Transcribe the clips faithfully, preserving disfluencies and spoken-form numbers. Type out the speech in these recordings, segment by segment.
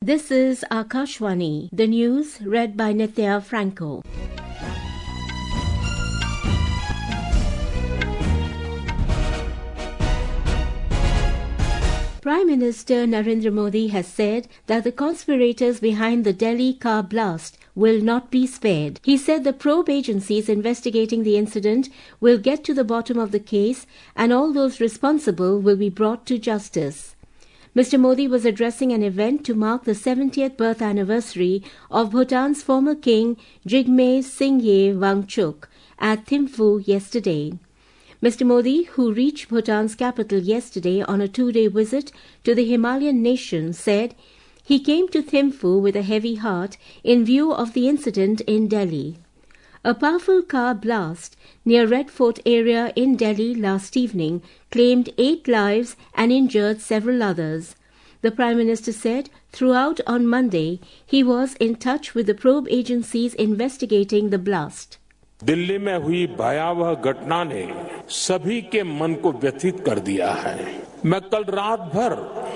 This is Akashvani, the news read by Nithya Franco. Prime Minister Narendra Modi has said that the conspirators behind the Delhi car blast will not be spared. He said the probe agencies investigating the incident will get to the bottom of the case and all those responsible will be brought to justice. Mister Modi was addressing an event to mark the seventieth birth anniversary of Bhutan's former king Jigme Singye Wangchuk at Thimphu yesterday. Mister Modi, who reached Bhutan's capital yesterday on a two-day visit to the Himalayan nation, said he came to Thimphu with a heavy heart in view of the incident in Delhi. A powerful car blast near Red Fort area in Delhi last evening claimed eight lives and injured several others. The Prime Minister said throughout on Monday he was in touch with the probe agencies investigating the blast. Delhi में हुई भयावह घटना ने सभी के मन को व्यथित कर दिया है। मैं कल रात भर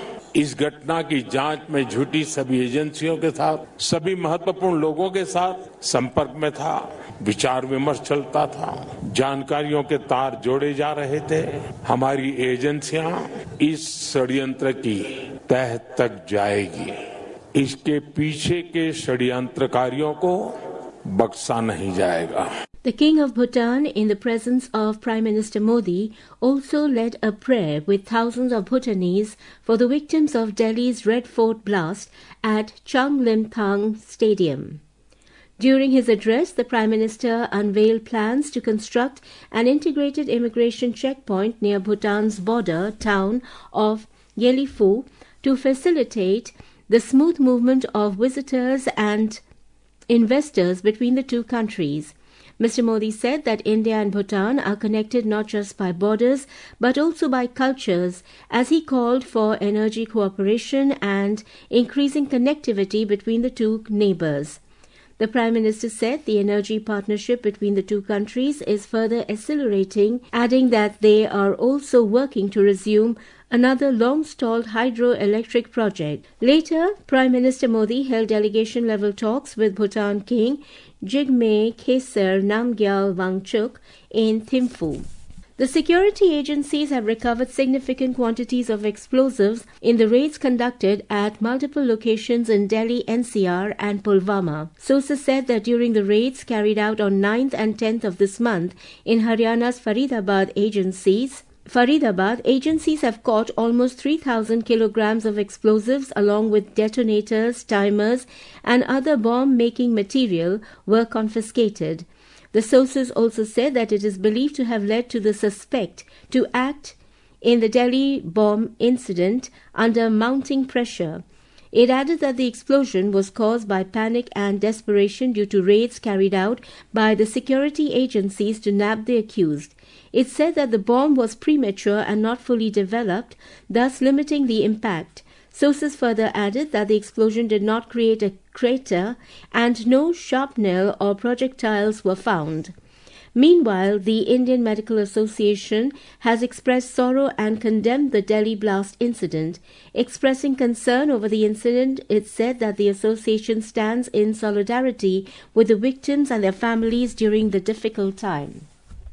इस घटना की जांच में जुटी सभी एजेंसियों के साथ, सभी महत्वपूर्ण लोगों के साथ संपर्क में था। विचार विमर्श चलता था, जानकारियों के तार जोड़े जा रहे थे। हमारी एजेंसियां इस षड्यंत्र की तह तक जाएगी। इसके पीछे के षड्यंत्रकारियों को बख्शा नहीं जाएगा। The King of Bhutan, in the presence of Prime Minister Modi, also led a prayer with thousands of Bhutanese for the victims of Delhi's Red Fort blast at Changlimthang Stadium. During his address, the Prime Minister unveiled plans to construct an integrated immigration checkpoint near Bhutan's border town of Yelifu to facilitate the smooth movement of visitors and investors between the two countries. Mister Modi said that India and Bhutan are connected not just by borders but also by cultures, as he called for energy cooperation and increasing connectivity between the two neighbors. The Prime Minister said the energy partnership between the two countries is further accelerating, adding that they are also working to resume another long-stalled hydroelectric project. Later, Prime Minister Modi held delegation-level talks with Bhutan King Jigme Khesar Namgyal Wangchuk in Thimphu. The security agencies have recovered significant quantities of explosives in the raids conducted at multiple locations in Delhi N C R and Pulwama. Sources said that during the raids carried out on ninth and tenth of this month in Haryana's Faridabad agencies, Faridabad agencies have caught almost three thousand kilograms of explosives along with detonators, timers and other bomb-making material were confiscated. The sources also said that it is believed to have led to the suspect to act in the Delhi bomb incident under mounting pressure. It added that the explosion was caused by panic and desperation due to raids carried out by the security agencies to nab the accused. It said that the bomb was premature and not fully developed, thus limiting the impact. Sources further added that the explosion did not create a crater and no shrapnel or projectiles were found. Meanwhile, the Indian Medical Association has expressed sorrow and condemned the Delhi blast incident. Expressing concern over the incident, it said that the association stands in solidarity with the victims and their families during the difficult time.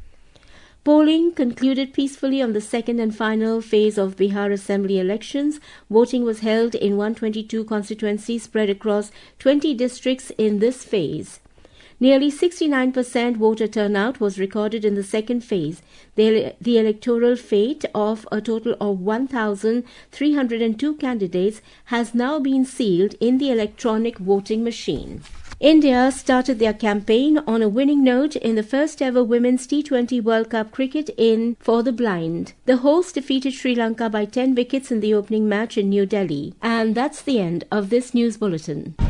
Polling concluded peacefully on the second and final phase of Bihar Assembly elections. Voting was held in one hundred twenty-two constituencies spread across twenty districts in this phase. Nearly sixty-nine percent voter turnout was recorded in the second phase. The, the electoral fate of a total of one thousand three hundred two candidates has now been sealed in the electronic voting machine. India started their campaign on a winning note in the first ever Women's T twenty World Cup cricket in For the Blind. The hosts defeated Sri Lanka by ten wickets in the opening match in New Delhi. And that's the end of this news bulletin.